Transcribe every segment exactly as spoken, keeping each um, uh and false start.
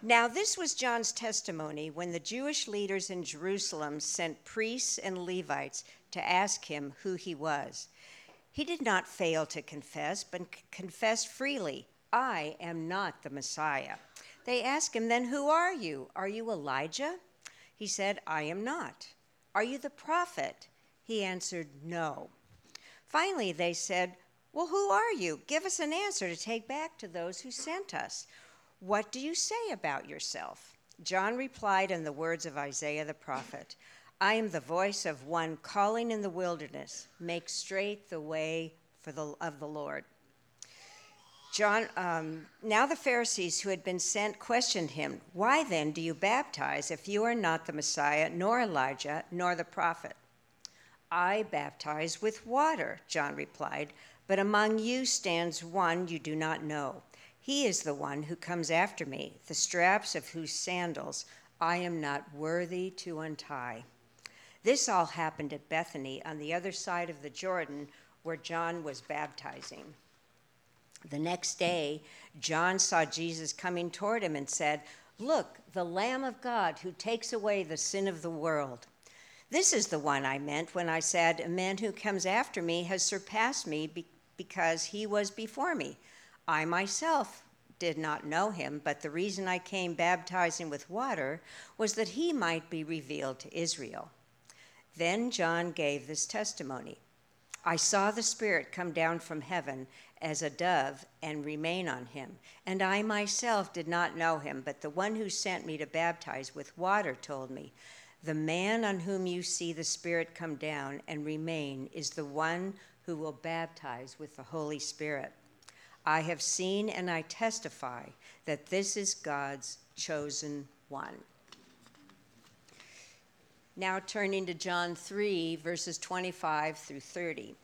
Now this was John's testimony when the Jewish leaders in Jerusalem sent priests and Levites to ask him who he was. He did not fail to confess, but confessed freely, "I am not the Messiah." They asked him, "Then who are you? Are you Elijah?" He said, "I am not." "Are you the prophet?" He answered, "No." Finally, they said, "Well, who are you? Give us an answer to take back to those who sent us. What do you say about yourself?" John replied in the words of Isaiah the prophet, "I am the voice of one calling in the wilderness, make straight the way for the, of the Lord." John, um, now the Pharisees who had been sent questioned him, "Why then do you baptize if you are not the Messiah, nor Elijah, nor the prophet?" "I baptize with water," John replied, "but among you stands one you do not know. He is the one who comes after me, the straps of whose sandals I am not worthy to untie." This all happened at Bethany on the other side of the Jordan where John was baptizing. The next day, John saw Jesus coming toward him and said, "Look, the Lamb of God who takes away the sin of the world. This is the one I meant when I said, 'A man who comes after me has surpassed me be- because he was before me.' I myself did not know him, but the reason I came baptizing with water was that he might be revealed to Israel." Then John gave this testimony, "I saw the Spirit come down from heaven as a dove and remain on him. And I myself did not know him, but the one who sent me to baptize with water told me, 'The man on whom you see the Spirit come down and remain is the one who will baptize with the Holy Spirit.' I have seen and I testify that this is God's chosen one." Now turning to John three, verses twenty-five through thirty.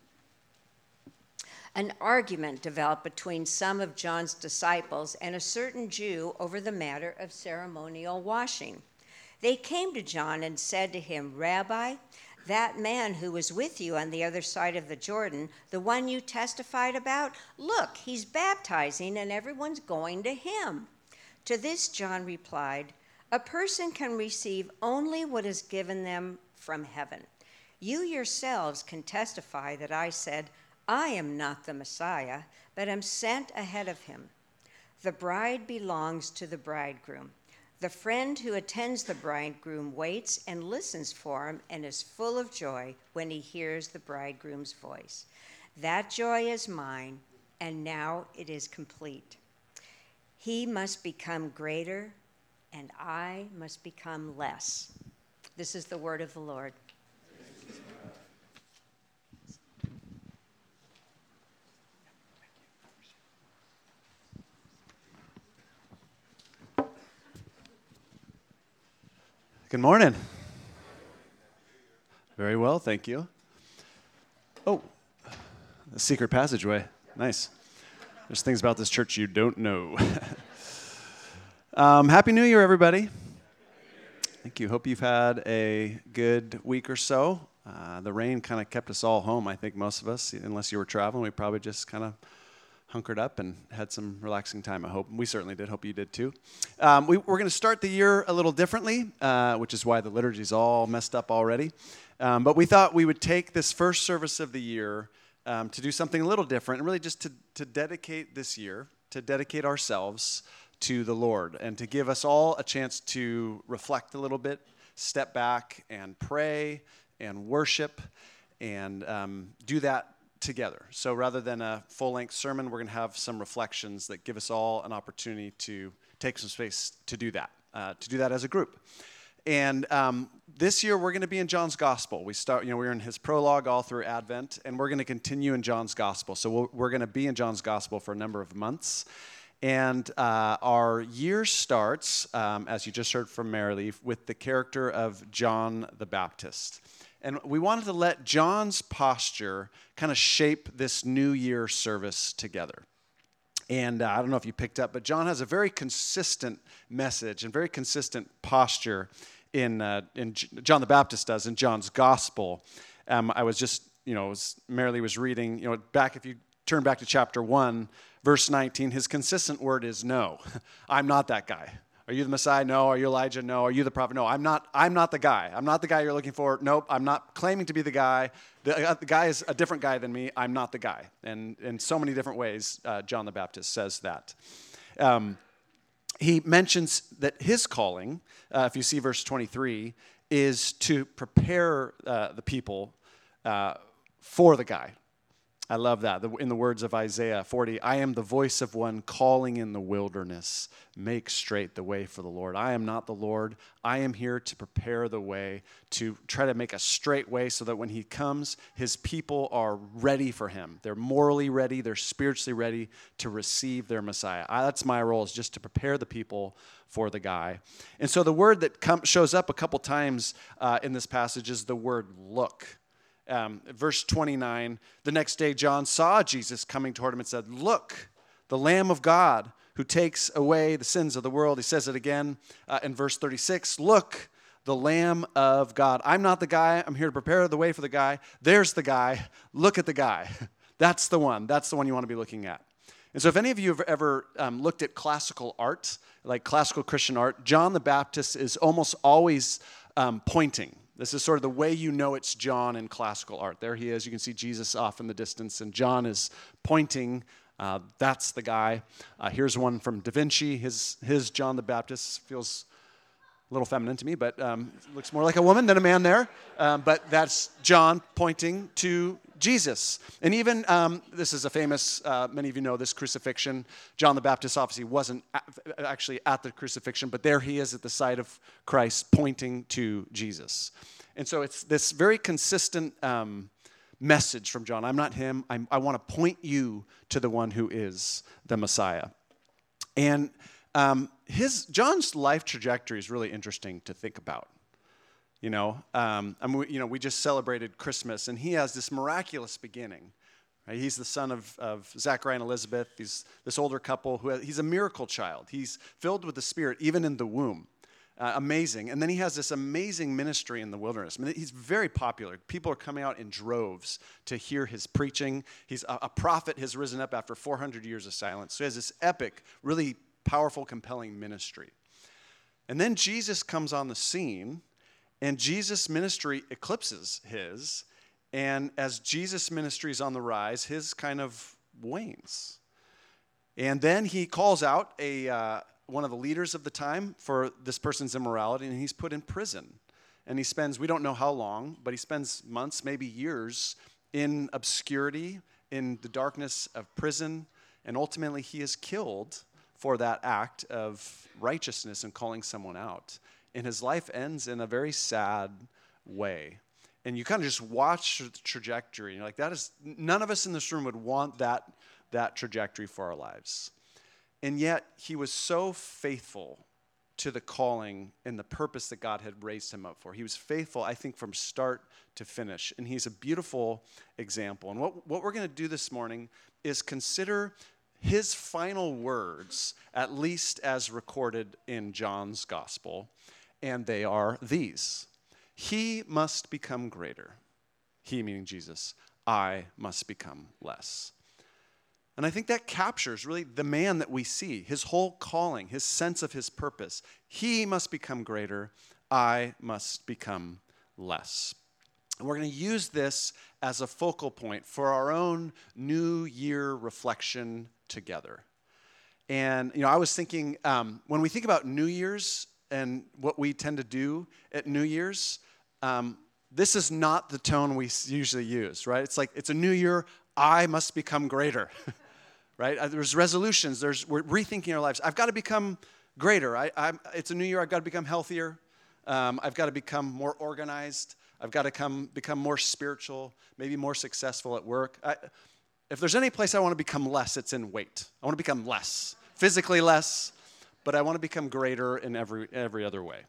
An argument developed between some of John's disciples and a certain Jew over the matter of ceremonial washing. They came to John and said to him, "Rabbi, that man who was with you on the other side of the Jordan, the one you testified about, look, he's baptizing and everyone's going to him." To this John replied, "A person can receive only what is given them from heaven. You yourselves can testify that I said, 'I am not the Messiah, but am sent ahead of him.' The bride belongs to the bridegroom. The friend who attends the bridegroom waits and listens for him and is full of joy when he hears the bridegroom's voice. That joy is mine, and now it is complete. He must become greater, and I must become less." This is the word of the Lord. Good morning. Very well, thank you. Oh, the secret passageway. Nice. There's things about this church you don't know. um, Happy New Year, everybody. Thank you. Hope you've had a good week or so. Uh, the rain kind of kept us all home, I think, most of us. Unless you were traveling, we probably just kind of hunkered up and had some relaxing time, I hope. We certainly did. Hope you did too. Um, we, we're going to start the year a little differently, uh, which is why the liturgy's all messed up already. Um, but we thought we would take this first service of the year um, to do something a little different, and really just to, to dedicate this year, to dedicate ourselves to the Lord, and to give us all a chance to reflect a little bit, step back and pray and worship, and um, do that together. So rather than a full-length sermon, we're going to have some reflections that give us all an opportunity to take some space to do that, uh, to do that as a group. And um, this year we're going to be in John's Gospel. We start, you know, we're in his prologue all through Advent, and we're going to continue in John's Gospel. So we'll, we're going to be in John's Gospel for a number of months. And uh, our year starts, um, as you just heard from Marilee, with the character of John the Baptist. And we wanted to let John's posture kind of shape this New Year service together. And uh, I don't know if you picked up, but John has a very consistent message and very consistent posture in, uh, in J- John the Baptist does in John's Gospel. Um, I was just, you know, was, Marilee was reading, you know, back, if you turn back to chapter one, verse nineteen, his consistent word is no. I'm not that guy. Are you the Messiah? No. Are you Elijah? No. Are you the prophet? No. I'm not. I'm not the guy. I'm not the guy you're looking for. Nope. I'm not claiming to be the guy. The, uh, the guy is a different guy than me. I'm not the guy. And in so many different ways, uh, John the Baptist says that. Um, he mentions that his calling, uh, if you see verse twenty-three, is to prepare uh, the people uh, for the guy. I love that. In the words of Isaiah forty, I am the voice of one calling in the wilderness, make straight the way for the Lord. I am not the Lord. I am here to prepare the way, to try to make a straight way so that when he comes, his people are ready for him. They're morally ready. They're spiritually ready to receive their Messiah. I, that's my role, is just to prepare the people for the guy. And so the word that com- shows up a couple times uh, in this passage is the word look. Um, verse twenty-nine, the next day John saw Jesus coming toward him and said, look, the Lamb of God who takes away the sins of the world. He says it again uh, in verse thirty-six, look, the Lamb of God. I'm not the guy. I'm here to prepare the way for the guy. There's the guy. Look at the guy. That's the one. That's the one you want to be looking at. And so if any of you have ever um, looked at classical art, like classical Christian art, John the Baptist is almost always um, pointing. This is sort of the way you know it's John in classical art. There he is. You can see Jesus off in the distance, and John is pointing. Uh, that's the guy. Uh, here's one from Da Vinci. His, his John the Baptist feels a little feminine to me, but um, looks more like a woman than a man there. Um, but that's John pointing to Jesus. And even, um, this is a famous, uh, many of you know this crucifixion. John the Baptist obviously wasn't a- actually at the crucifixion, but there he is at the side of Christ pointing to Jesus. And so it's this very consistent um, message from John. I'm not him. I'm, I want to point you to the one who is the Messiah. And um, his John's life trajectory is really interesting to think about. You know, um, I mean, you know, we just celebrated Christmas, and he has this miraculous beginning. Right? He's the son of, of Zachariah and Elizabeth. He's this older couple who has, he's a miracle child. He's filled with the Spirit, even in the womb. Uh, amazing. And then he has this amazing ministry in the wilderness. I mean, he's very popular. People are coming out in droves to hear his preaching. He's a, a prophet has risen up after four hundred years of silence. So he has this epic, really powerful, compelling ministry. And then Jesus comes on the scene, and Jesus' ministry eclipses his. And as Jesus' ministry is on the rise, his kind of wanes. And then he calls out a uh, one of the leaders of the time for this person's immorality, and he's put in prison. And he spends, we don't know how long, but he spends months, maybe years, in obscurity, in the darkness of prison, and ultimately he is killed for that act of righteousness and calling someone out. And his life ends in a very sad way. And you kind of just watch the trajectory. And you're like, that is, none of us in this room would want that, that trajectory for our lives. And yet, he was so faithful to the calling and the purpose that God had raised him up for. He was faithful, I think, from start to finish. And he's a beautiful example. And what, what we're going to do this morning is consider his final words, at least as recorded in John's gospel. And they are these. He must become greater. He, meaning Jesus. I must become less. And I think that captures really the man that we see, his whole calling, his sense of his purpose. He must become greater. I must become less. And we're going to use this as a focal point for our own New Year reflection together. And, you know, I was thinking, um, when we think about New Year's and what we tend to do at New Year's, um, this is not the tone we usually use, right? It's like, it's a new year, I must become greater. Right? There's resolutions. There's we're rethinking our lives. I've got to become greater. I, I'm, it's a new year. I've got to become healthier. Um, I've got to become more organized. I've got to come become more spiritual, maybe more successful at work. I, if there's any place I want to become less, it's in weight. I want to become less, physically less, but I want to become greater in every every other way.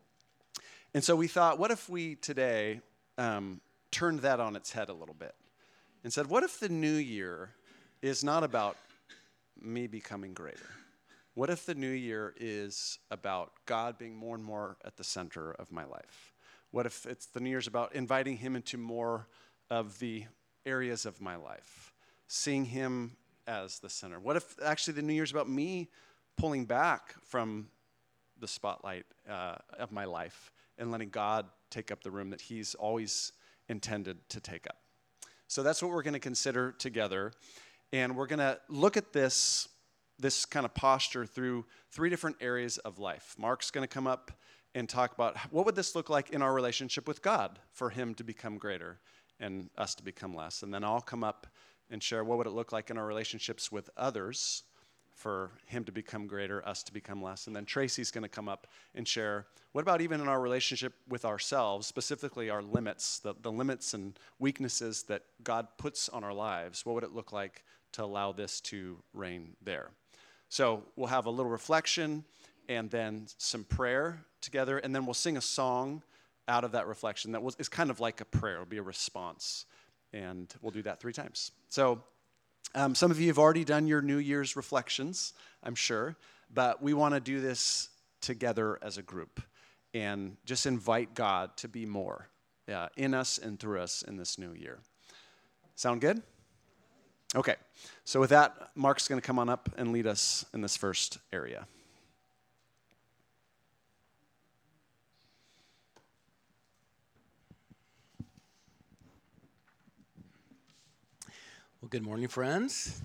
And so we thought, what if we today um, turned that on its head a little bit and said, what if the new year is not about me becoming greater? What if the new year is about God being more and more at the center of my life? What if it's the new year's about inviting him into more of the areas of my life, seeing him as the center? What if actually the new year's about me pulling back from the spotlight uh, of my life and letting God take up the room that he's always intended to take up. So that's what we're going to consider together. And we're going to look at this, this kind of posture through three different areas of life. Mark's going to come up and talk about what would this look like in our relationship with God for him to become greater and us to become less. And then I'll come up and share what would it look like in our relationships with others for him to become greater, us to become less. And then Tracy's going to come up and share what about even in our relationship with ourselves, specifically our limits, the, the limits and weaknesses that God puts on our lives. What would it look like to allow this to reign there? So we'll have a little reflection and then some prayer together, and then we'll sing a song out of that reflection that was, is kind of like a prayer. It'll be a response, and we'll do that three times. So um, some of you have already done your New Year's reflections, I'm sure, but we want to do this together as a group and just invite God to be more uh, in us and through us in this new year. Sound good? Okay, so with that, Mark's going to come on up and lead us in this first area. Well, good morning, friends.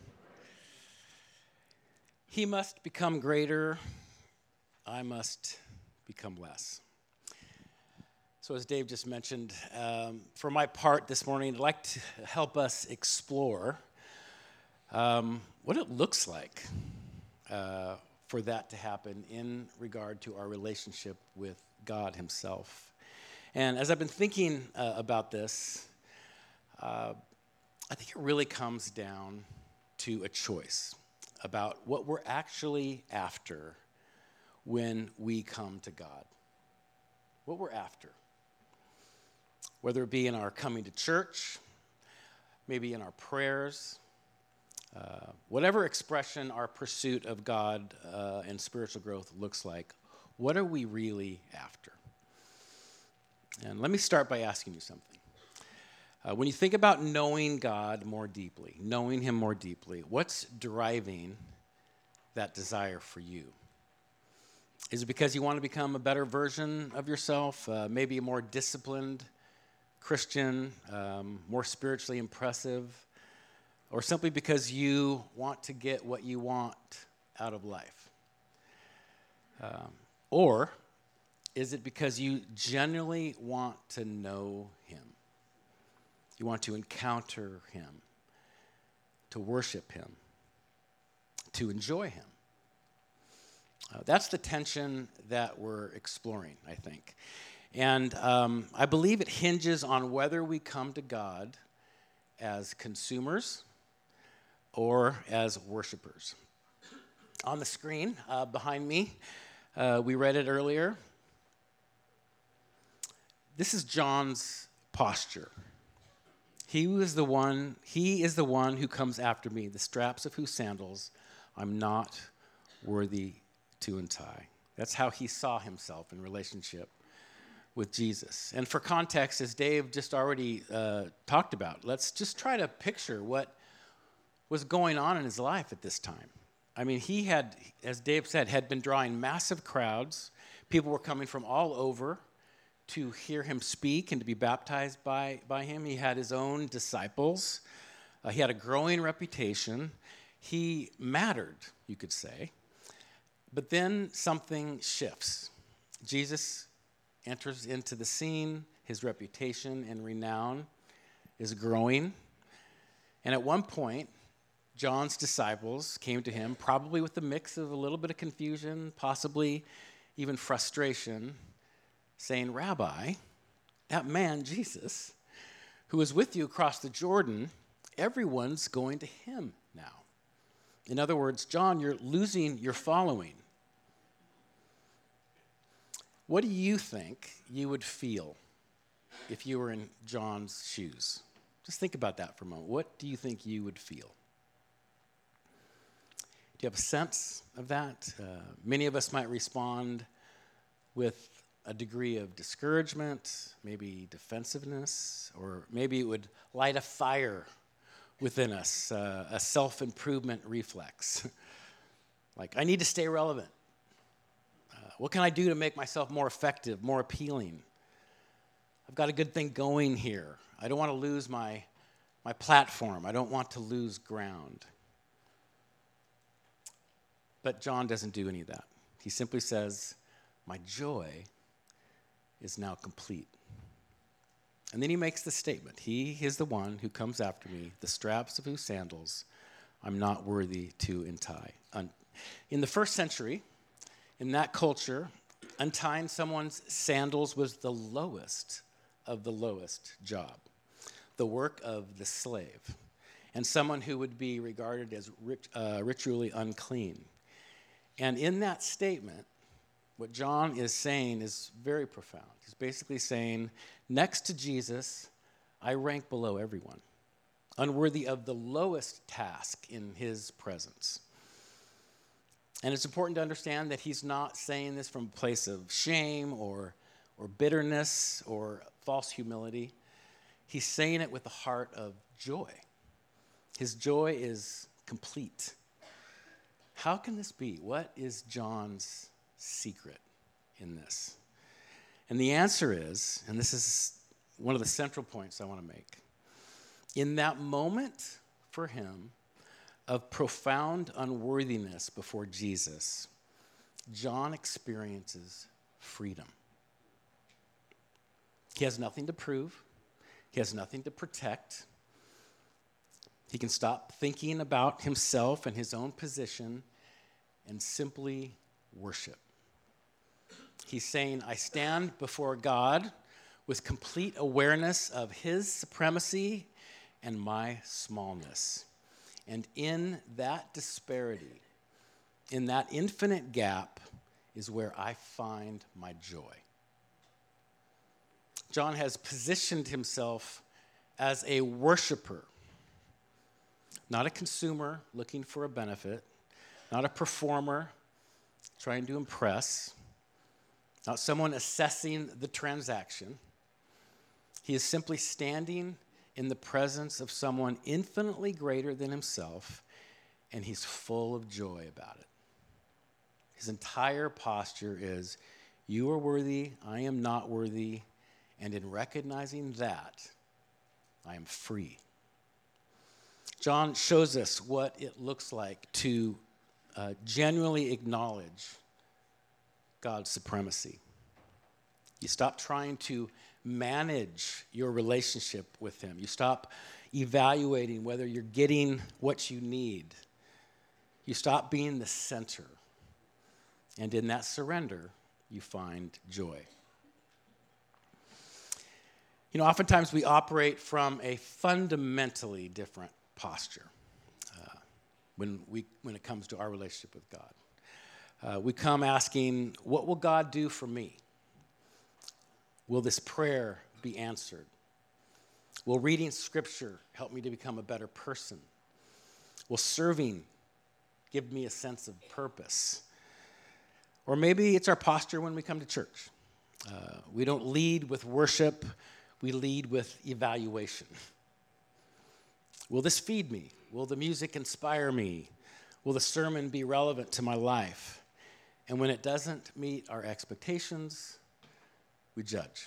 He must become greater, I must become less. So as Dave just mentioned, um, for my part this morning, I'd like to help us explore um, what it looks like uh, for that to happen in regard to our relationship with God himself. And as I've been thinking uh, about this, uh, I think it really comes down to a choice about what we're actually after when we come to God. What we're after. Whether it be in our coming to church, maybe in our prayers, uh, whatever expression our pursuit of God uh, and spiritual growth looks like, what are we really after? And let me start by asking you something. Uh, when you think about knowing God more deeply, knowing him more deeply, what's driving that desire for you? Is it because you want to become a better version of yourself, uh, maybe a more disciplined Christian, um, more spiritually impressive, or simply because you want to get what you want out of life? Um, or is it because you genuinely want to know him? You want to encounter him, to worship him, to enjoy him. Uh, that's the tension that we're exploring, I think. And um, I believe it hinges on whether we come to God as consumers or as worshipers. On the screen uh, behind me, uh, we read it earlier. This is John's posture. He was the one, he is the one who comes after me, the straps of whose sandals I'm not worthy to untie. That's how he saw himself in relationship with Jesus. And for context, as Dave just already uh, talked about, let's just try to picture what was going on in his life at this time. I mean, he had, as Dave said, had been drawing massive crowds. People were coming from all over to hear him speak and to be baptized by, by him. He had his own disciples. Uh, he had a growing reputation. He mattered, you could say. But then something shifts. Jesus enters into the scene. His reputation and renown is growing. And at one point, John's disciples came to him, probably with a mix of a little bit of confusion, possibly even frustration, saying, "Rabbi, that man, Jesus, who was with you across the Jordan, everyone's going to him now." In other words, John, you're losing your following. What do you think you would feel if you were in John's shoes? Just think about that for a moment. What do you think you would feel? Do you have a sense of that? Uh, many of us might respond with a degree of discouragement, maybe defensiveness, or maybe it would light a fire within us, uh, a self-improvement reflex. Like, I need to stay relevant. Uh, What can I do to make myself more effective, more appealing? I've got a good thing going here. I don't want to lose my, my platform. I don't want to lose ground. But John doesn't do any of that. He simply says, my joy is now complete. And then he makes the statement, he is the one who comes after me, the straps of whose sandals I'm not worthy to untie. Un- in the first century, in that culture, untying someone's sandals was the lowest of the lowest job, the work of the slave, and someone who would be regarded as rit- uh, ritually unclean. And in that statement, what John is saying is very profound. He's basically saying, next to Jesus, I rank below everyone, unworthy of the lowest task in his presence. And it's important to understand that he's not saying this from a place of shame or, or bitterness or false humility. He's saying it with a heart of joy. His joy is complete. How can this be? What is John's secret in this? And the answer is, and this is one of the central points I want to make, in that moment for him of profound unworthiness before Jesus, John experiences freedom. He has nothing to prove. He has nothing to protect. He can stop thinking about himself and his own position and simply worship. He's saying, I stand before God with complete awareness of his supremacy and my smallness. And in that disparity, in that infinite gap, is where I find my joy. John has positioned himself as a worshiper, not a consumer looking for a benefit, not a performer trying to impress, not someone assessing the transaction. He is simply standing in the presence of someone infinitely greater than himself, and he's full of joy about it. His entire posture is, you are worthy, I am not worthy, and in recognizing that, I am free. John shows us what it looks like to uh, genuinely acknowledge God's supremacy. You stop trying to manage your relationship with him. You stop evaluating whether you're getting what you need. You stop being the center. And in that surrender, you find joy. You know, oftentimes we operate from a fundamentally different posture uh, when we when it comes to our relationship with God. Uh, we come asking, what will God do for me? Will this prayer be answered? Will reading Scripture help me to become a better person? Will serving give me a sense of purpose? Or maybe it's our posture when we come to church. Uh, we don't lead with worship, we lead with evaluation. Will this feed me? Will the music inspire me? Will the sermon be relevant to my life? And when it doesn't meet our expectations, we judge.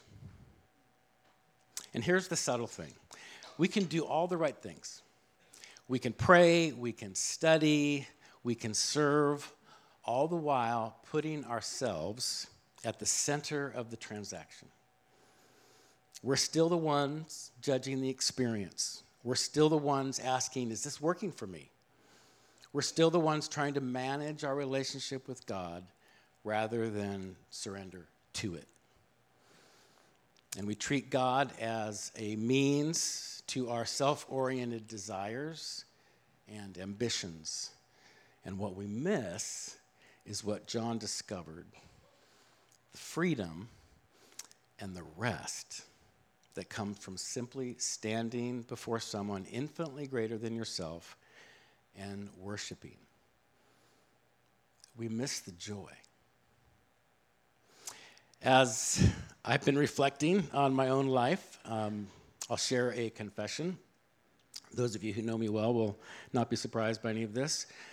And here's the subtle thing. We can do all the right things. We can pray, we can study, we can serve, all the while putting ourselves at the center of the transaction. We're still the ones judging the experience. We're still the ones asking, is this working for me? We're still the ones trying to manage our relationship with God rather than surrender to it. And we treat God as a means to our self-oriented desires and ambitions. And what we miss is what John discovered, the freedom and the rest that come from simply standing before someone infinitely greater than yourself and worshiping. We miss the joy. As I've been reflecting on my own life, um, I'll share a confession. Those of you who know me well will not be surprised by any of this.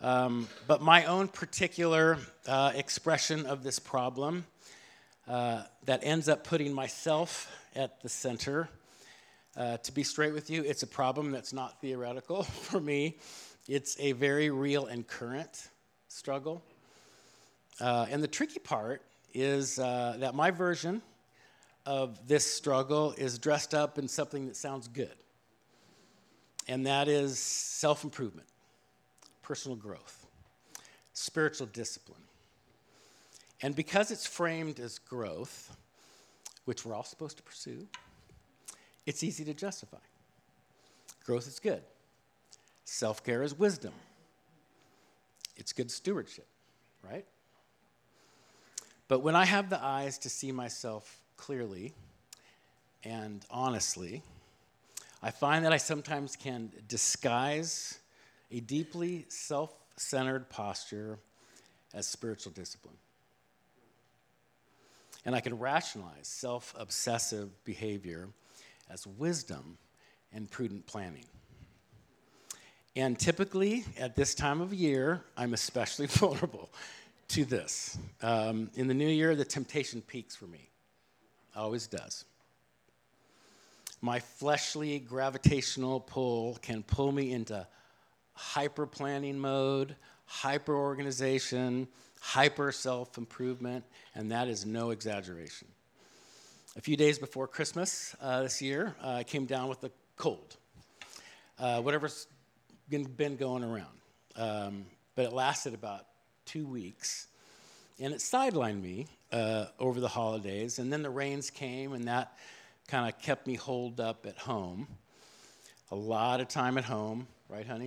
Um, but my own particular uh, expression of this problem uh, that ends up putting myself at the center. Uh, to be straight with you, it's a problem that's not theoretical for me. It's a very real and current struggle. Uh, and the tricky part is uh, that my version of this struggle is dressed up in something that sounds good. And that is self-improvement, personal growth, spiritual discipline. And because it's framed as growth, which we're all supposed to pursue, it's easy to justify. Growth is good. Self-care is wisdom. It's good stewardship, right? But when I have the eyes to see myself clearly and honestly, I find that I sometimes can disguise a deeply self-centered posture as spiritual discipline. And I can rationalize self-obsessive behavior as wisdom and prudent planning. And typically, at this time of year, I'm especially vulnerable to this. Um, in the new year, the temptation peaks for me. Always does. My fleshly gravitational pull can pull me into hyper-planning mode, hyper-organization, hyper-self-improvement, and that is no exaggeration. A few days before Christmas uh, this year, uh, I came down with a cold, uh, whatever's been, been going around. Um, but it lasted about two weeks, and it sidelined me uh, over the holidays, and then the rains came, and that kind of kept me holed up at home. A lot of time at home, right, honey?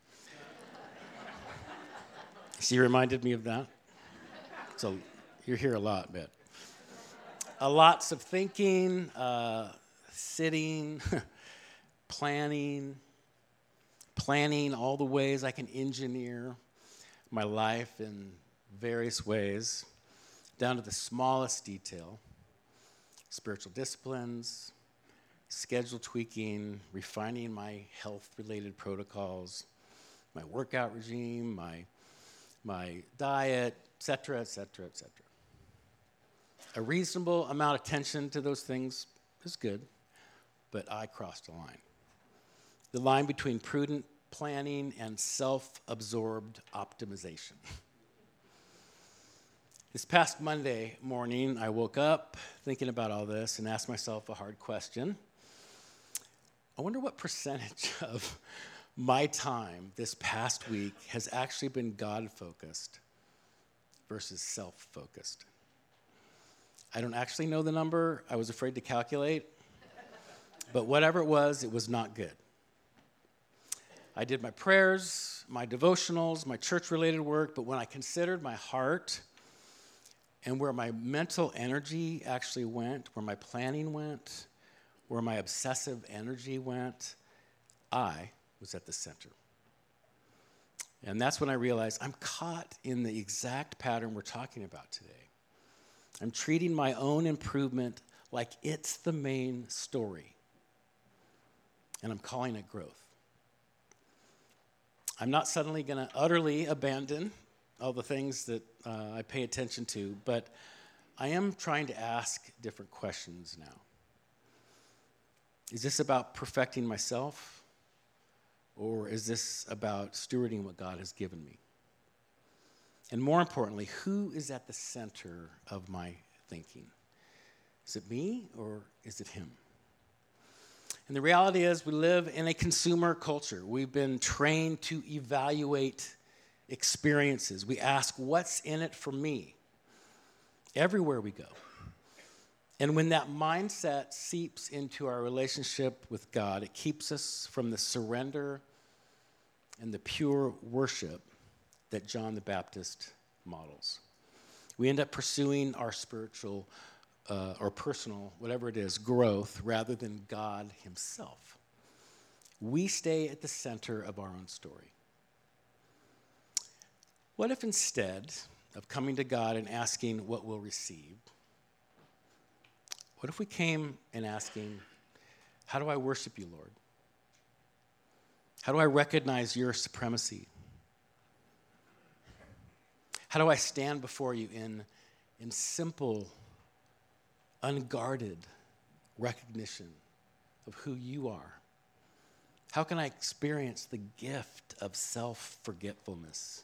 She reminded me of that. So you're here a lot, bet. Uh, lots of thinking, uh, sitting, planning, planning all the ways I can engineer my life in various ways, down to the smallest detail. Spiritual disciplines, schedule tweaking, refining my health-related protocols, my workout regime, my, my diet, et cetera, et cetera, et cetera. A reasonable amount of attention to those things is good, but I crossed a line. The line between prudent planning and self-absorbed optimization. This past Monday morning, I woke up thinking about all this and asked myself a hard question. I wonder what percentage of my time this past week has actually been God-focused versus self-focused. I don't actually know the number. I was afraid to calculate. But whatever it was, it was not good. I did my prayers, my devotionals, my church-related work, but when I considered my heart and where my mental energy actually went, where my planning went, where my obsessive energy went, I was at the center. And that's when I realized I'm caught in the exact pattern we're talking about today. I'm treating my own improvement like it's the main story. And I'm calling it growth. I'm not suddenly going to utterly abandon all the things that uh, I pay attention to, but I am trying to ask different questions now. Is this about perfecting myself, or is this about stewarding what God has given me? And more importantly, who is at the center of my thinking? Is it me, or is it him? And the reality is we live in a consumer culture. We've been trained to evaluate experiences. We ask, what's in it for me? Everywhere we go. And when that mindset seeps into our relationship with God, it keeps us from the surrender and the pure worship that John the Baptist models. We end up pursuing our spiritual uh, or personal, whatever it is, growth rather than God himself. We stay at the center of our own story. What if instead of coming to God and asking what we'll receive, what if we came and asking, how do I worship you, Lord? How do I recognize your supremacy? How do I stand before you in, in simple, unguarded recognition of who you are? How can I experience the gift of self-forgetfulness?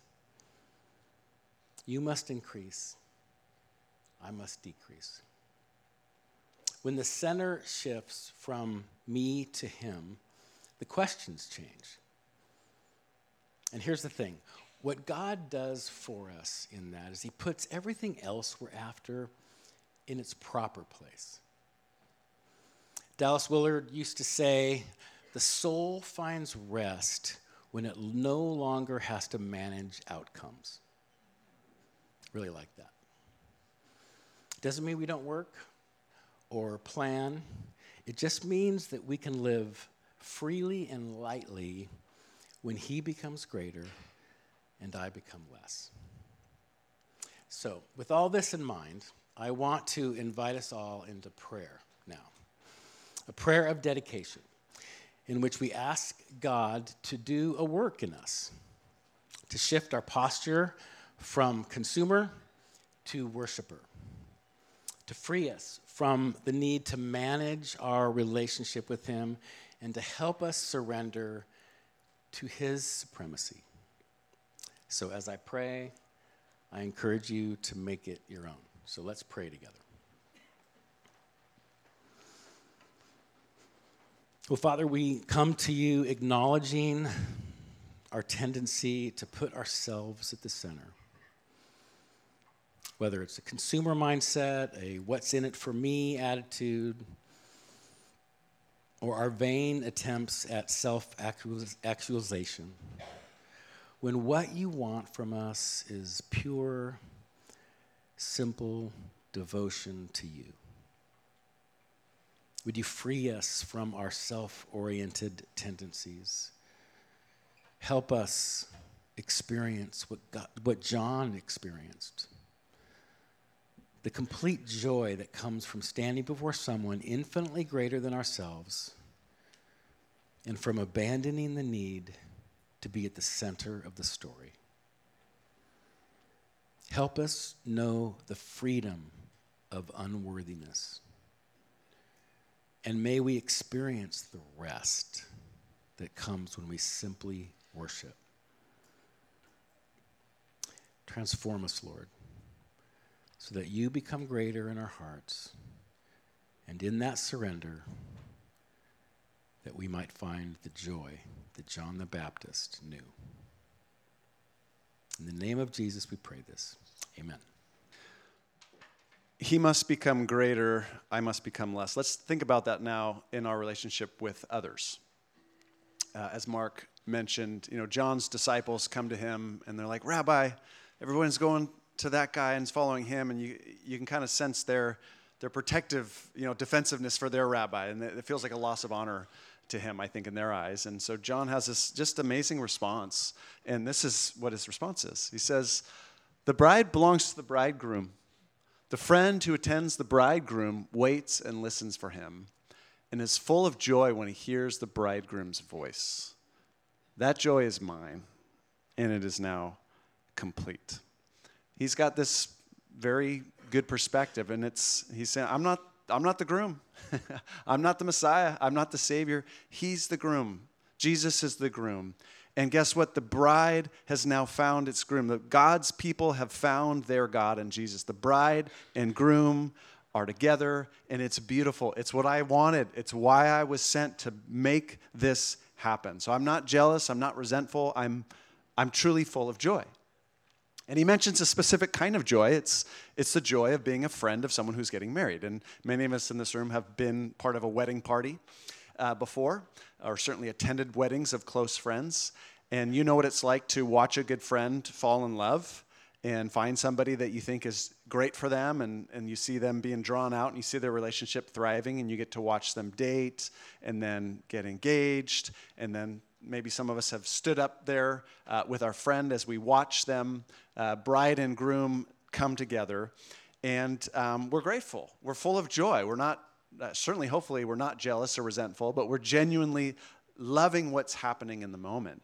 You must increase. I must decrease. When the center shifts from me to him, the questions change. And here's the thing. What God does for us in that is he puts everything else we're after in its proper place. Dallas Willard used to say, the soul finds rest when it no longer has to manage outcomes. Really like that. Doesn't mean we don't work or plan. It just means that we can live freely and lightly when he becomes greater and I become less. So, with all this in mind, I want to invite us all into prayer now. A prayer of dedication in which we ask God to do a work in us, to shift our posture from consumer to worshiper, to free us from the need to manage our relationship with him and to help us surrender to his supremacy. So as I pray, I encourage you to make it your own. So let's pray together. Well, Father, we come to you acknowledging our tendency to put ourselves at the center. Whether it's a consumer mindset, a what's in it for me attitude, or our vain attempts at self-actualization, when what you want from us is pure, simple devotion to you. Would you free us from our self-oriented tendencies? Help us experience what God, what John experienced. The complete joy that comes from standing before someone infinitely greater than ourselves and from abandoning the need to be at the center of the story. Help us know the freedom of unworthiness. And may we experience the rest that comes when we simply worship. Transform us, Lord, so that you become greater in our hearts, and in that surrender, that we might find the joy that John the Baptist knew. In the name of Jesus, we pray this. Amen. He must become greater, I must become less. Let's think about that now in our relationship with others. Uh, as Mark mentioned, you know, John's disciples come to him and they're like, Rabbi, everyone's going to that guy and is following him, and you you can kind of sense their their protective, you know, defensiveness for their rabbi, and it feels like a loss of honor to him, I think, in their eyes. And so John has this just amazing response, and this is what his response is. He says, the bride belongs to the bridegroom. The friend who attends the bridegroom waits and listens for him and is full of joy when he hears the bridegroom's voice. That joy is mine, and it is now complete. He's got this very good perspective, and it's he's saying, I'm not I'm not the groom. I'm not the Messiah. I'm not the Savior. He's the groom. Jesus is the groom. And guess what? The bride has now found its groom. The God's people have found their God in Jesus. The bride and groom are together, and it's beautiful. It's what I wanted. It's why I was sent to make this happen. So I'm not jealous. I'm not resentful. I'm, I'm truly full of joy. And he mentions a specific kind of joy. It's, it's the joy of being a friend of someone who's getting married. And many of us in this room have been part of a wedding party uh, before, or certainly attended weddings of close friends. And you know what it's like to watch a good friend fall in love and find somebody that you think is great for them, and, and you see them being drawn out, and you see their relationship thriving, and you get to watch them date and then get engaged, and then maybe some of us have stood up there uh, with our friend as we watch them, uh, bride and groom, come together. And um, we're grateful. We're full of joy. We're not, uh, certainly, hopefully, we're not jealous or resentful, but we're genuinely loving what's happening in the moment.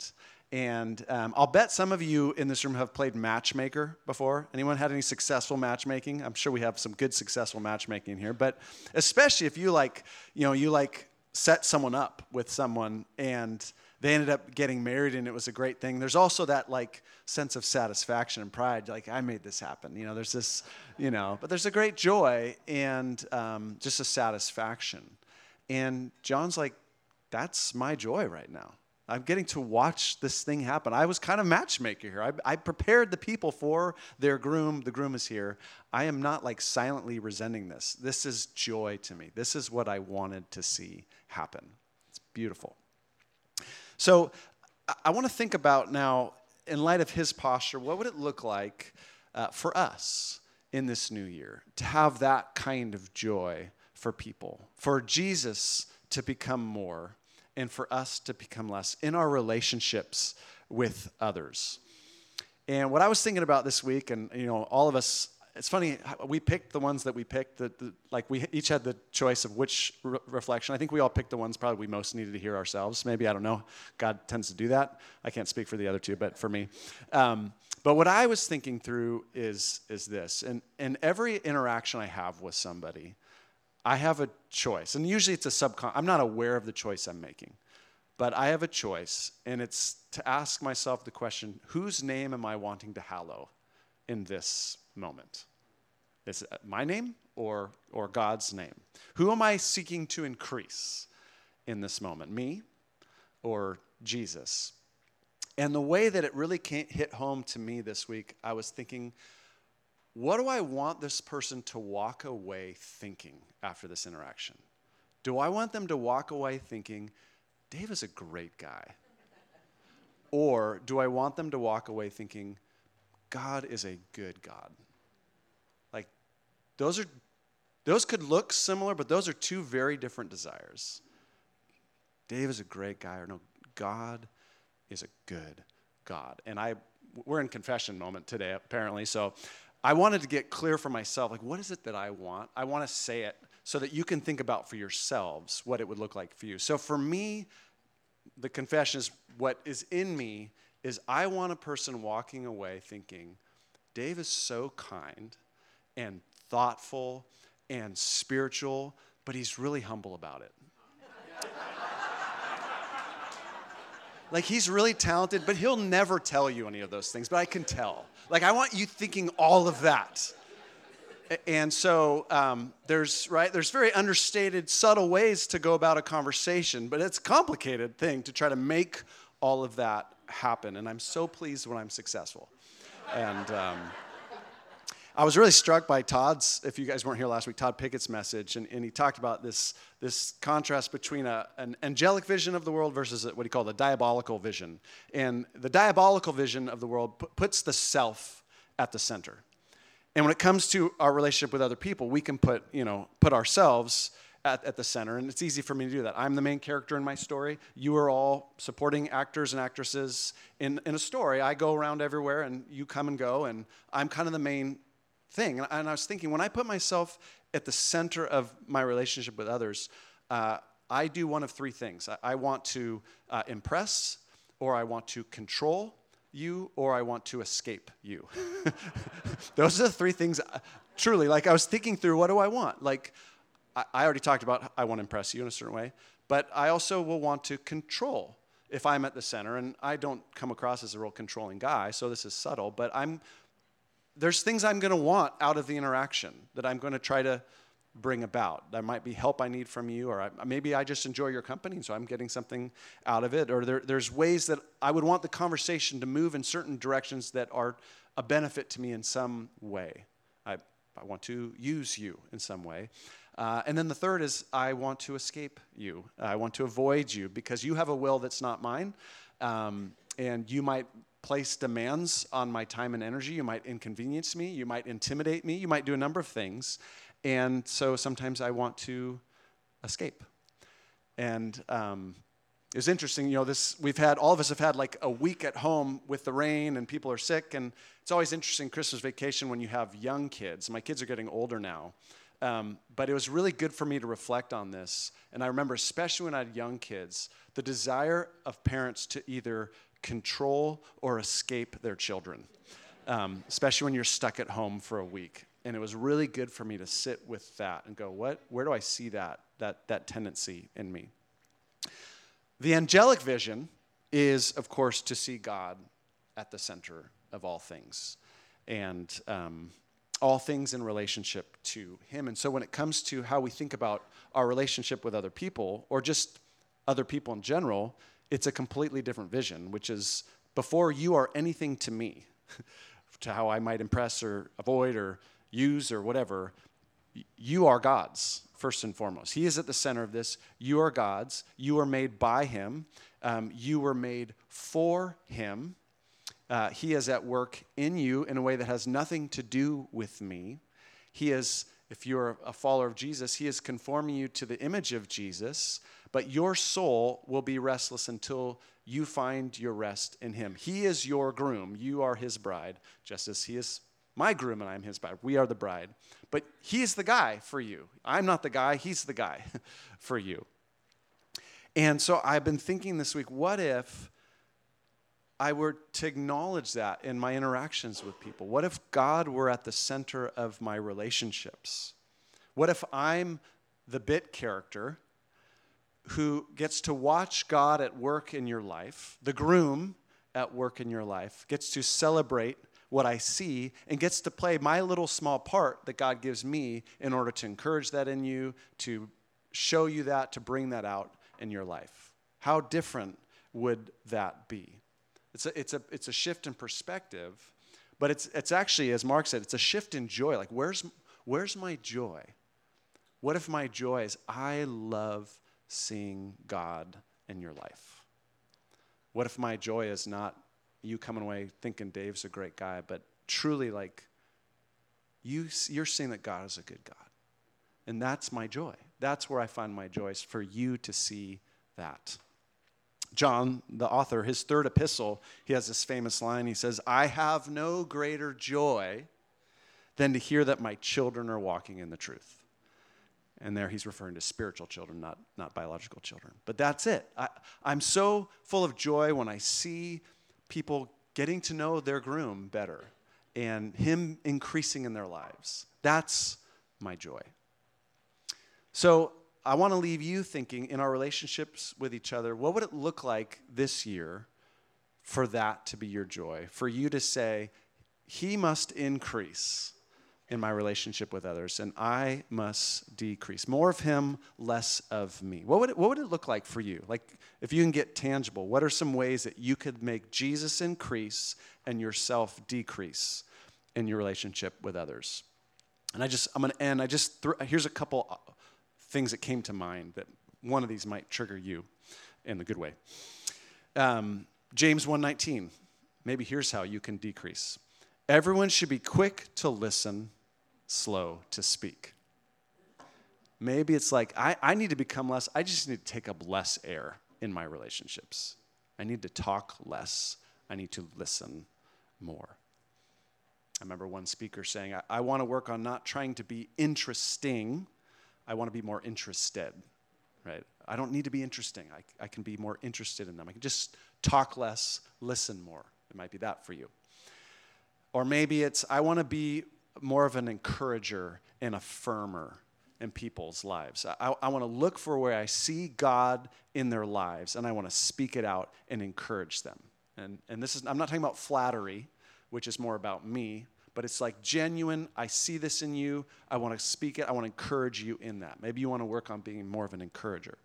And um, I'll bet some of you in this room have played matchmaker before. Anyone had any successful matchmaking? I'm sure we have some good successful matchmaking here. But especially if you like, you know, you like set someone up with someone and they ended up getting married and it was a great thing. There's also that like sense of satisfaction and pride. Like, I made this happen. You know, there's this, you know, but there's a great joy and um, just a satisfaction. And John's like, that's my joy right now. I'm getting to watch this thing happen. I was kind of matchmaker here. I, I prepared the people for their groom. The groom is here. I am not like silently resenting this. This is joy to me. This is what I wanted to see happen. It's beautiful. So I, I want to think about now, in light of his posture, what would it look like uh, for us in this new year to have that kind of joy for people, for Jesus to become more, and for us to become less in our relationships with others. And what I was thinking about this week, and you know, all of us, it's funny, we picked the ones that we picked, the, the, like we each had the choice of which re- reflection. I think we all picked the ones probably we most needed to hear ourselves. Maybe, I don't know. God tends to do that. I can't speak for the other two, but for me. Um, but what I was thinking through is, is this. And in every interaction I have with somebody, I have a choice, and usually it's a subcon. I'm not aware of the choice I'm making, but I have a choice, and it's to ask myself the question, whose name am I wanting to hallow in this moment? Is it my name or, or God's name? Who am I seeking to increase in this moment, me or Jesus? And the way that it really can't hit home to me this week, I was thinking, what do I want this person to walk away thinking after this interaction? Do I want them to walk away thinking, Dave is a great guy? Or do I want them to walk away thinking, God is a good God? Like, those are, those could look similar, but those are two very different desires. Dave is a great guy, or no, God is a good God. And I, we're in confession moment today, apparently, so I wanted to get clear for myself, like, what is it that I want? I want to say it so that you can think about for yourselves what it would look like for you. So for me, the confession is what is in me is I want a person walking away thinking, Dave is so kind and thoughtful and spiritual, but he's really humble about it. Like, he's really talented, but he'll never tell you any of those things, but I can tell. Like, I want you thinking all of that. And so um, there's, right, there's very understated, subtle ways to go about a conversation, but it's a complicated thing to try to make all of that happen. And I'm so pleased when I'm successful. And um, I was really struck by Todd's, if you guys weren't here last week, Todd Pickett's message, and, and he talked about this, this contrast between a, an angelic vision of the world versus a, what he called a diabolical vision. And the diabolical vision of the world p- puts the self at the center. And when it comes to our relationship with other people, we can put, you know, put ourselves at, at the center, and it's easy for me to do that. I'm the main character in my story. You are all supporting actors and actresses in, in a story. I go around everywhere, and you come and go, and I'm kind of the main thing. And, and I was thinking, when I put myself at the center of my relationship with others, uh, I do one of three things. I, I want to uh, impress, or I want to control you, or I want to escape you. Those are the three things. Uh, truly, like I was thinking through, what do I want? Like, I, I already talked about I want to impress you in a certain way, but I also will want to control if I'm at the center, and I don't come across as a real controlling guy, so this is subtle, but I'm there's things I'm going to want out of the interaction that I'm going to try to bring about. There might be help I need from you, or I, maybe I just enjoy your company, so I'm getting something out of it. Or there, there's ways that I would want the conversation to move in certain directions that are a benefit to me in some way. I, I want to use you in some way. Uh, and then the third is I want to escape you. I want to avoid you because you have a will that's not mine. Um, and you might place demands on my time and energy. You might inconvenience me. You might intimidate me. You might do a number of things. And so sometimes I want to escape. And um, it was interesting, you know, this, we've had, all of us have had like a week at home with the rain and people are sick. And it's always interesting, Christmas vacation, when you have young kids. My kids are getting older now. Um, but it was really good for me to reflect on this. And I remember, especially when I had young kids, the desire of parents to either control or escape their children, um, especially when you're stuck at home for a week. And it was really good for me to sit with that and go, what? Where do I see that that that tendency in me? The angelic vision is, of course, to see God at the center of all things, and um, all things in relationship to him. And so when it comes to how we think about our relationship with other people, or just other people in general, it's a completely different vision, which is before you are anything to me, to how I might impress or avoid or use or whatever, you are God's, first and foremost. He is at the center of this. You are God's. You are made by him. Um, you were made for him. Uh, he is at work in you in a way that has nothing to do with me. He is, if you're a follower of Jesus, he is conforming you to the image of Jesus, but your soul will be restless until you find your rest in him. He is your groom. You are his bride, just as he is my groom and I'm his bride. We are the bride. But he's the guy for you. I'm not the guy. He's the guy for you. And so I've been thinking this week, what if I were to acknowledge that in my interactions with people? What if God were at the center of my relationships? What if I'm the bit character who gets to watch God at work in your life, the groom at work in your life, gets to celebrate what I see, and gets to play my little small part that God gives me in order to encourage that in you, to show you that, to bring that out in your life? How different would that be? It's a, it's a, it's a shift in perspective, but it's, it's actually, as Mark said, it's a shift in joy. Like, where's, where's my joy? What if my joy is I love seeing God in your life? What if my joy is not you coming away thinking Dave's a great guy, but truly, like, you, you're seeing that God is a good God. And that's my joy. That's where I find my joy, is for you to see that. John, the author, his third epistle, he has this famous line. He says, I have no greater joy than to hear that my children are walking in the truth. And there he's referring to spiritual children, not, not biological children. But that's it. I, I'm so full of joy when I see people getting to know their groom better and him increasing in their lives. That's my joy. So I want to leave you thinking, in our relationships with each other, what would it look like this year for that to be your joy? For you to say, he must increase in my relationship with others, and I must decrease. More of him, less of me. What would it, what would it look like for you? Like, if you can get tangible, what are some ways that you could make Jesus increase and yourself decrease in your relationship with others? And I just, I'm going to end. I just, th- here's a couple things that came to mind that one of these might trigger you in the good way. Um, James one nineteen. Maybe here's how you can decrease. Everyone should be quick to listen, slow to speak. Maybe it's like, I, I need to become less, I just need to take up less air in my relationships. I need to talk less. I need to listen more. I remember one speaker saying, I, I want to work on not trying to be interesting. I want to be more interested, right? I don't need to be interesting. I, I can be more interested in them. I can just talk less, listen more. It might be that for you. Or maybe it's, I want to be more of an encourager and affirmer in people's lives. I, I want to look for where I see God in their lives, and I want to speak it out and encourage them. And, and this is, I'm not talking about flattery, which is more about me, but it's like genuine, I see this in you, I want to speak it, I want to encourage you in that. Maybe you want to work on being more of an encourager.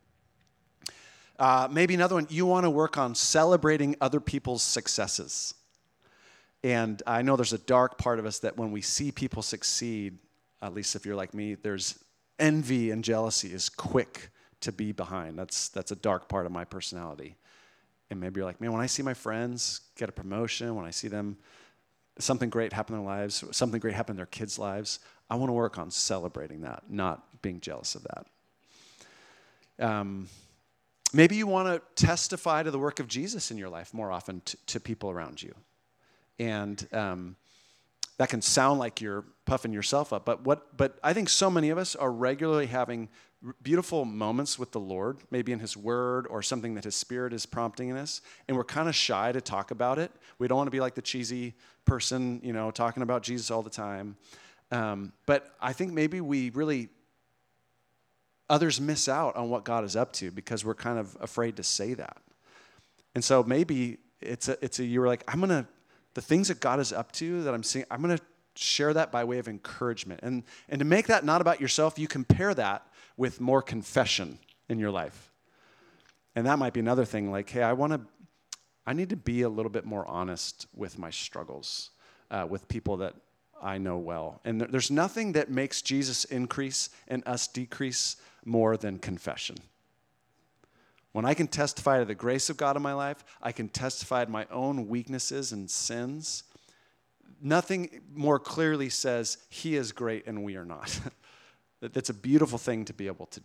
Uh, maybe another one, you want to work on celebrating other people's successes. And I know there's a dark part of us that when we see people succeed, at least if you're like me, there's envy and jealousy is quick to be behind. That's that's a dark part of my personality. And maybe you're like, man, when I see my friends get a promotion, when I see them, something great happen in their lives, something great happen in their kids' lives, I want to work on celebrating that, not being jealous of that. Um, maybe you want to testify to the work of Jesus in your life more often to, to people around you. And um, that can sound like you're puffing yourself up, but what? But I think so many of us are regularly having r- beautiful moments with the Lord, maybe in his word or something that his spirit is prompting in us, and we're kind of shy to talk about it. We don't want to be like the cheesy person, you know, talking about Jesus all the time. Um, but I think maybe we really, others miss out on what God is up to because we're kind of afraid to say that. And so maybe it's a, it's a, you're like, I'm going to, the things that God is up to that I'm seeing, I'm going to share that by way of encouragement. And, and to make that not about yourself, you compare that with more confession in your life. And that might be another thing, like, hey, I want to, I need to be a little bit more honest with my struggles, uh, with people that I know well. And there, there's nothing that makes Jesus increase and us decrease more than confession. When I can testify to the grace of God in my life, I can testify to my own weaknesses and sins. Nothing more clearly says he is great and we are not. That's a beautiful thing to be able to do.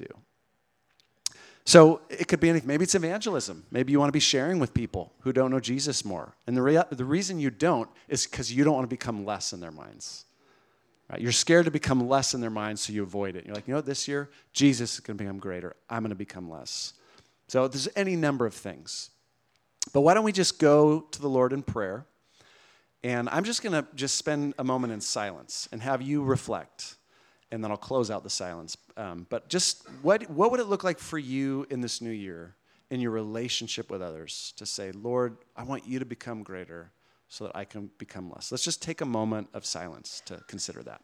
So it could be anything. Maybe it's evangelism. Maybe you want to be sharing with people who don't know Jesus more. And the, rea- the reason you don't is because you don't want to become less in their minds. Right? You're scared to become less in their minds, so you avoid it. You're like, you know what, this year, Jesus is going to become greater. I'm going to become less. So there's any number of things. But why don't we just go to the Lord in prayer? And I'm just going to just spend a moment in silence and have you reflect. And then I'll close out the silence. Um, but just what what would it look like for you in this new year in your relationship with others to say, Lord, I want you to become greater so that I can become less. Let's just take a moment of silence to consider that.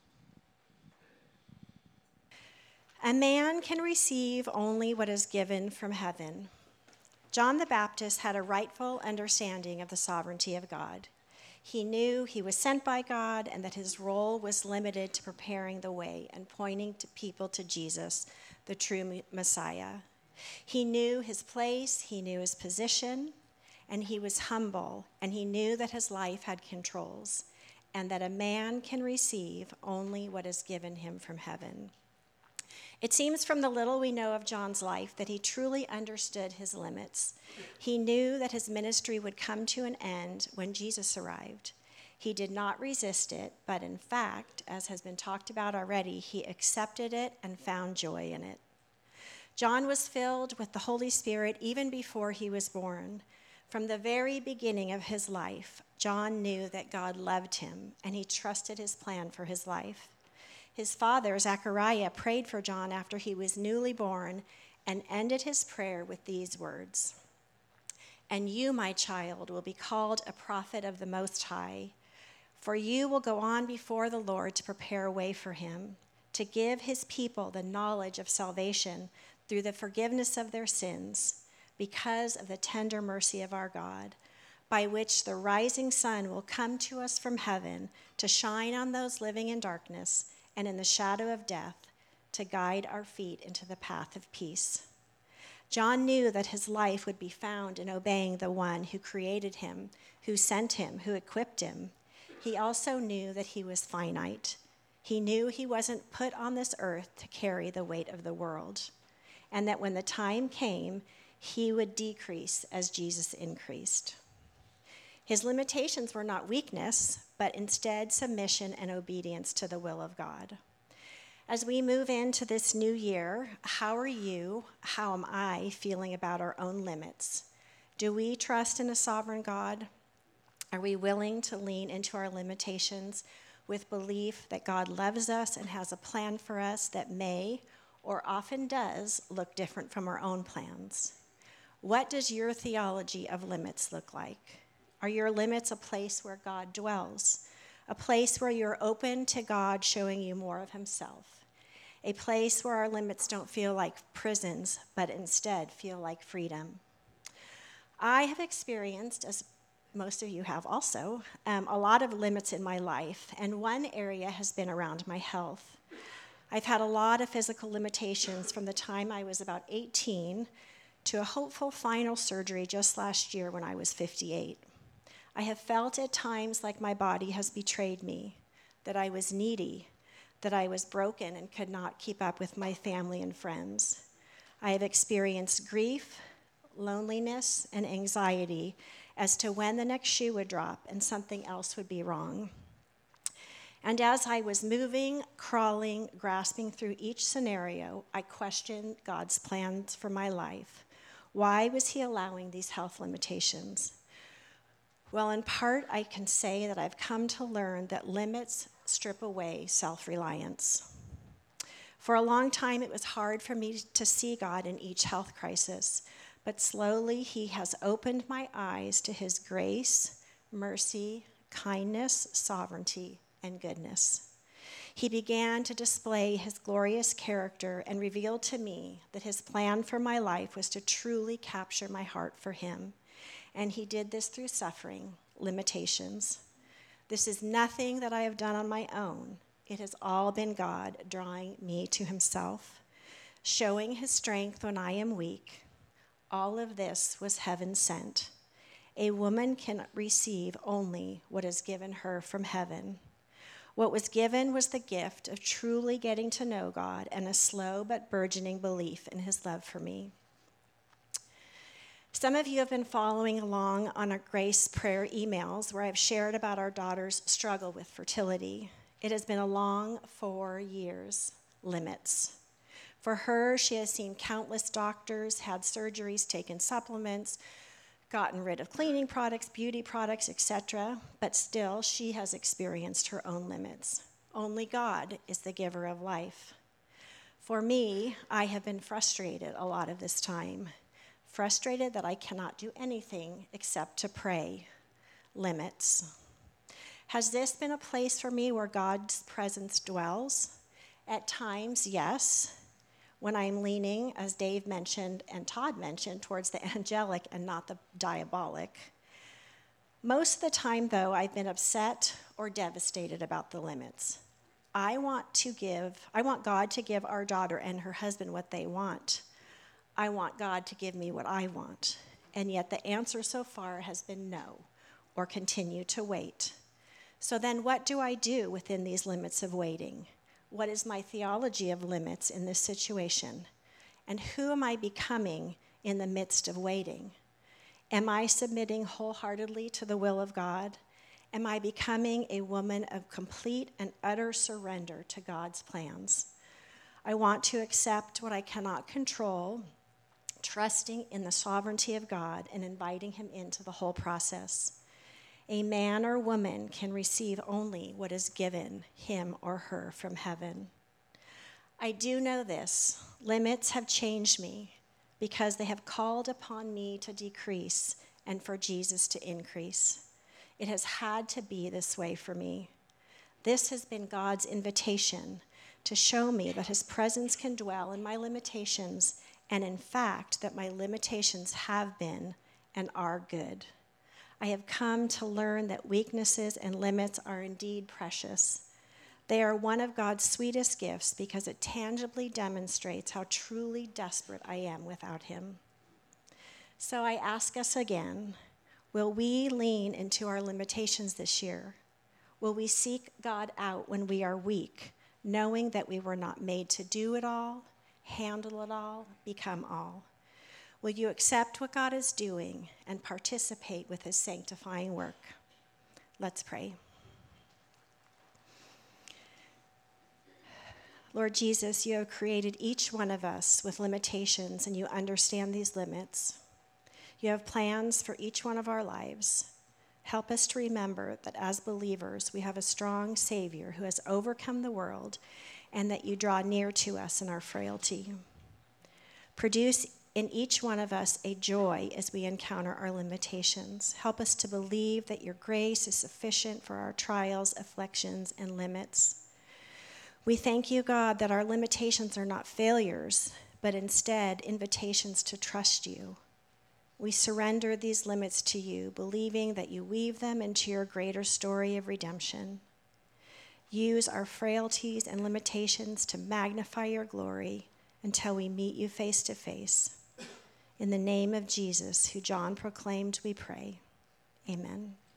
A man can receive only what is given from heaven. John the Baptist had a rightful understanding of the sovereignty of God. He knew he was sent by God and that his role was limited to preparing the way and pointing to people to Jesus, the true Messiah. He knew his place, he knew his position, and he was humble, and he knew that his life had controls, and that a man can receive only what is given him from heaven. It seems from the little we know of John's life that he truly understood his limits. He knew that his ministry would come to an end when Jesus arrived. He did not resist it, but in fact, as has been talked about already, he accepted it and found joy in it. John was filled with the Holy Spirit even before he was born. From the very beginning of his life, John knew that God loved him, and he trusted his plan for his life. His father, Zechariah, prayed for John after he was newly born and ended his prayer with these words, "And you, my child, will be called a prophet of the Most High, for you will go on before the Lord to prepare a way for him, to give his people the knowledge of salvation through the forgiveness of their sins, because of the tender mercy of our God, by which the rising sun will come to us from heaven to shine on those living in darkness and in the shadow of death, to guide our feet into the path of peace." John knew that his life would be found in obeying the one who created him, who sent him, who equipped him. He also knew that he was finite. He knew he wasn't put on this earth to carry the weight of the world, and that when the time came, he would decrease as Jesus increased. His limitations were not weakness, but instead submission and obedience to the will of God. As we move into this new year, how are you, how am I feeling about our own limits? Do we trust in a sovereign God? Are we willing to lean into our limitations with belief that God loves us and has a plan for us that may, or often does, look different from our own plans? What does your theology of limits look like? Are your limits a place where God dwells? A place where you're open to God showing you more of himself? A place where our limits don't feel like prisons, but instead feel like freedom? I have experienced, as most of you have also, um, a lot of limits in my life, and one area has been around my health. I've had a lot of physical limitations from the time I was about eighteen to a hopeful final surgery just last year when I was fifty-eight. I have felt at times like my body has betrayed me, that I was needy, that I was broken and could not keep up with my family and friends. I have experienced grief, loneliness, and anxiety as to when the next shoe would drop and something else would be wrong. And as I was moving, crawling, grasping through each scenario, I questioned God's plans for my life. Why was he allowing these health limitations? Well, in part, I can say that I've come to learn that limits strip away self-reliance. For a long time, it was hard for me to see God in each health crisis, but slowly he has opened my eyes to his grace, mercy, kindness, sovereignty, and goodness. He began to display his glorious character and revealed to me that his plan for my life was to truly capture my heart for him. And he did this through suffering, limitations. This is nothing that I have done on my own. It has all been God drawing me to himself, showing his strength when I am weak. All of this was heaven sent. A woman can receive only what is given her from heaven. What was given was the gift of truly getting to know God and a slow but burgeoning belief in his love for me. Some of you have been following along on our Grace Prayer emails where I've shared about our daughter's struggle with fertility. It has been a long four years, limits. For her, she has seen countless doctors, had surgeries, taken supplements, gotten rid of cleaning products, beauty products, et cetera, but still she has experienced her own limits. Only God is the giver of life. For me, I have been frustrated a lot of this time. Frustrated that I cannot do anything except to pray. Limits. Has this been a place for me where God's presence dwells? At times, yes. When I'm leaning, as Dave mentioned and Todd mentioned, towards the angelic and not the diabolic. Most of the time, though, I've been upset or devastated about the limits. I want to give, I want God to give our daughter and her husband what they want. I want God to give me what I want. And yet the answer so far has been no, or continue to wait. So then what do I do within these limits of waiting? What is my theology of limits in this situation? And who am I becoming in the midst of waiting? Am I submitting wholeheartedly to the will of God? Am I becoming a woman of complete and utter surrender to God's plans? I want to accept what I cannot control, trusting in the sovereignty of God and inviting him into the whole process. A man or woman can receive only what is given him or her from heaven. I do know this. Limits have changed me because they have called upon me to decrease and for Jesus to increase. It has had to be this way for me. This has been God's invitation to show me that his presence can dwell in my limitations, and in fact, that my limitations have been and are good. I have come to learn that weaknesses and limits are indeed precious. They are one of God's sweetest gifts because it tangibly demonstrates how truly desperate I am without him. So I ask us again, will we lean into our limitations this year? Will we seek God out when we are weak, knowing that we were not made to do it all, handle it all, become all? Will you accept what God is doing and participate with his sanctifying work? Let's pray. Lord Jesus, you have created each one of us with limitations, and you understand these limits. You have plans for each one of our lives. Help us to remember that as believers, we have a strong Savior who has overcome the world, and that you draw near to us in our frailty. Produce in each one of us a joy as we encounter our limitations. Help us to believe that your grace is sufficient for our trials, afflictions, and limits. We thank you, God, that our limitations are not failures, but instead invitations to trust you. We surrender these limits to you, believing that you weave them into your greater story of redemption. Use our frailties and limitations to magnify your glory until we meet you face to face. In the name of Jesus, who John proclaimed, we pray. Amen.